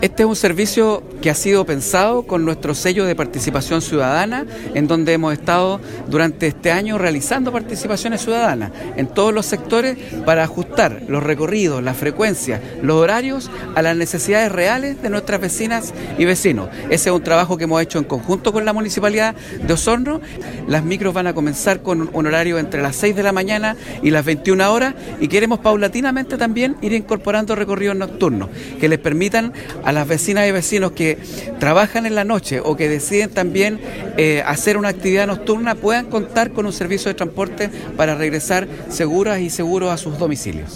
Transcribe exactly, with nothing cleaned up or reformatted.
Este es un servicio que ha sido pensado con nuestro sello de participación ciudadana, en donde hemos estado durante este año realizando participaciones ciudadanas en todos los sectores para ajustar los recorridos, la frecuencia, los horarios a las necesidades reales de nuestras vecinas y vecinos. Ese es un trabajo que hemos hecho en conjunto con la Municipalidad de Osorno. Las micros van a comenzar con un horario entre las seis de la mañana y las veintiuna horas y queremos paulatinamente también ir incorporando recorridos nocturnos que les permitan a las vecinas y vecinos que trabajan en la noche o que deciden también eh, hacer una actividad nocturna puedan contar con un servicio de transporte para regresar seguras y seguros a sus domicilios.